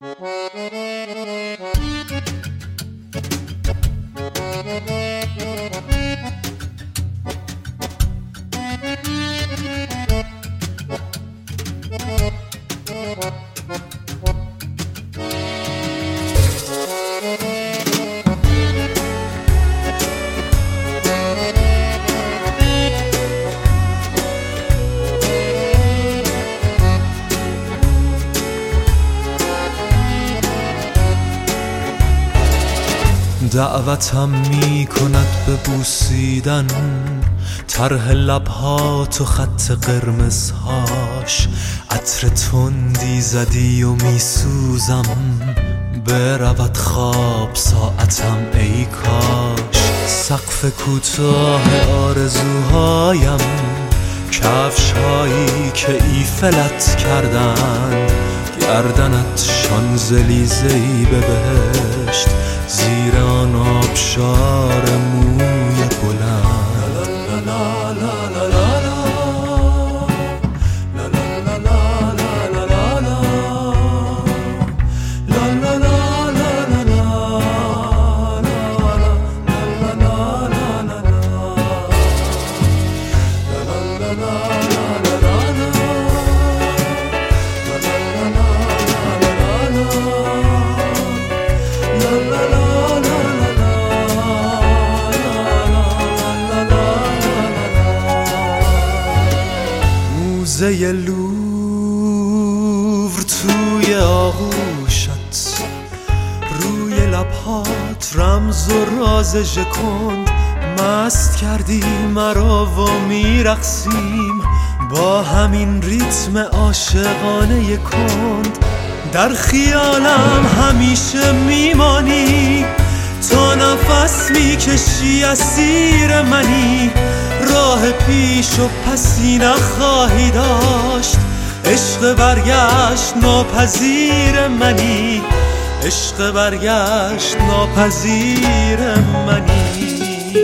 دعوتم می کند به بوسیدن طرح لبهات و خط قرمزهاش. عطر تندی زدی و می سوزم، برود خواب ساعتم ای کاش. سقف کوتاه آرزوهایم، کفش هایی که ایفلت کردن، گردنت شانزلیزه‌ای به بهشت، زیر آن آبشار موی بلند. موزه لوور توی آغوشت، روی لبهات رمز و راز ژکند. مست کردی مرا و میرقصیم با همین ریتم عاشقانه کند. در خیالم همیشه میمانی، تا نفس میکشی اسیر منی. راه پیش و پسی نخواهی داشت، عشق برگشت ناپذیر منی، عشق برگشت ناپذیر منی.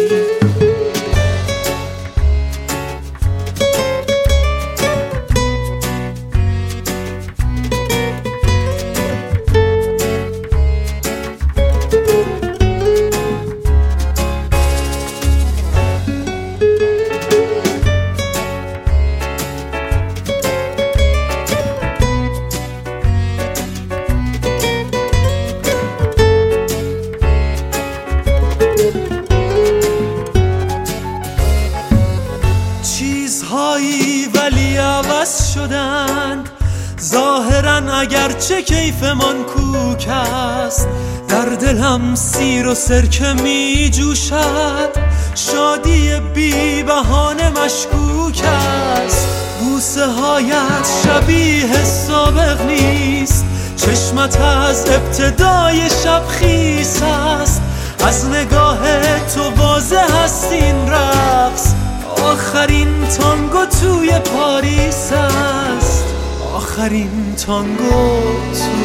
چیزهایی ولی عوض شدند ظاهرا، اگرچه کیفمان کوک است. در دلم سیر و سرکه می جوشد، شادی بی بهانه مشکوک است. بوسه هایت شبیه سابق نیست، چشمت از ابتدای شب خیس است. از نگاه تو واضح است این رقص، آخرین تانگو توی پاریس است، آخرین تانگو توی